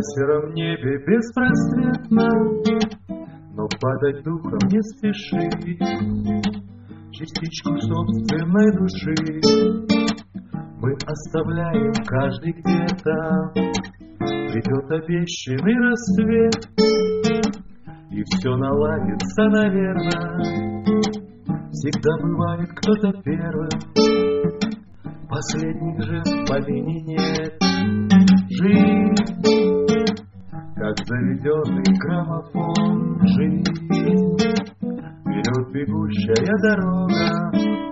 сером небе беспросветно, но падать духом не спеши. Частичку собственной души мы оставляем каждый где-то. Придет обещанный рассвет, и все наладится, наверное. Всегда бывает кто-то первым, последних же в помине нет. Жизнь, как заведенный граммофон, жизнь, вперед бегущая дорога.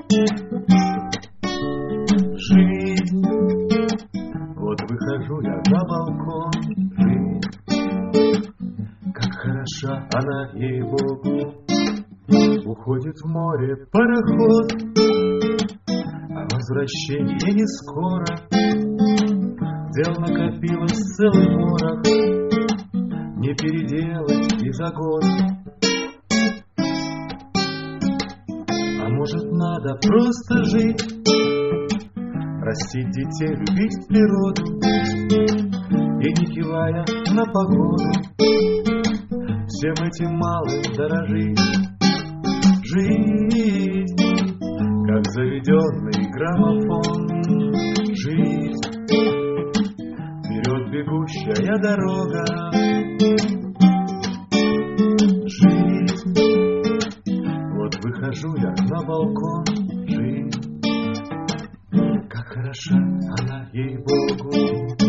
Жизнь, вот выхожу я на балкон. Жизнь, как хороша она, ей-богу. Уходит в море пароход, а возвращение не скоро. Дел накопилось целый ворох, не переделать и за год. А может, надо просто жить, растить детей, любить природу и, не кивая на погоду, всем этим малым дорожить. Жизнь, как заведенный граммофон. Жизнь, вперед бегущая дорога. Жизнь, вот выхожу я на балкон. Жизнь, как хороша она, ей-богу.